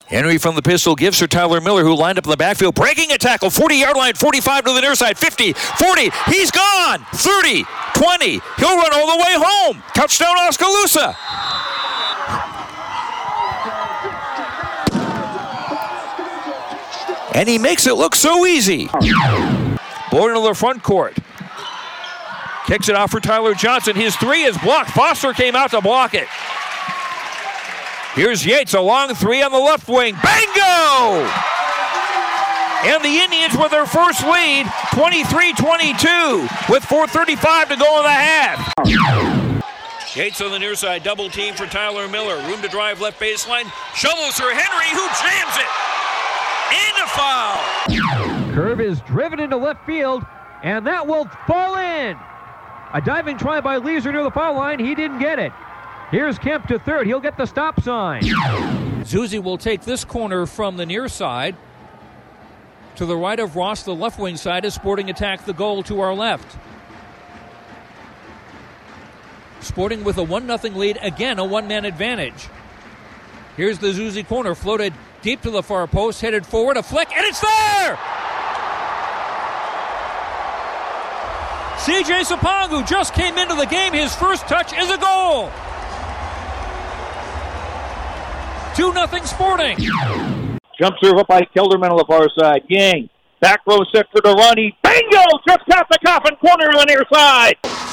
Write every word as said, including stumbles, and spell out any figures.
Henry from the pistol gives her Tyler Miller, who lined up in the backfield, breaking a tackle, forty-yard line, forty-five to the near side, fifty, forty, he's gone, thirty, twenty, he'll run all the way home. Touchdown Oskaloosa. And he makes it look so easy. Boyd into the front court. Kicks it off for Tyler Johnson. His three is blocked. Foster came out to block it. Here's Yates, a long three on the left wing. Bango! And the Indians with their first lead, twenty-three twenty-two, with four thirty-five to go in the half. Yates on the near side, double team for Tyler Miller. Room to drive left baseline. Shovels for Henry, who jams it. And a foul. Curve is driven into left field, and that will fall in. A diving try by Leeser near the foul line. He didn't get it. Here's Kemp to third. He'll get the stop sign. Zuzi will take this corner from the near side. To the right of Ross, the left wing side, is Sporting attack the goal to our left. Sporting with a one nothing lead. Again, a one-man advantage. Here's the Zuzi corner, floated deep to the far post, headed forward, a flick, and it's there! C J Sapongu just came into the game. His first touch is a goal. two nothing Sporting. Jump serve up by Kelderman on the far side. Yang, back row set for the run. He, bingo! Just past the coffin corner to the near side.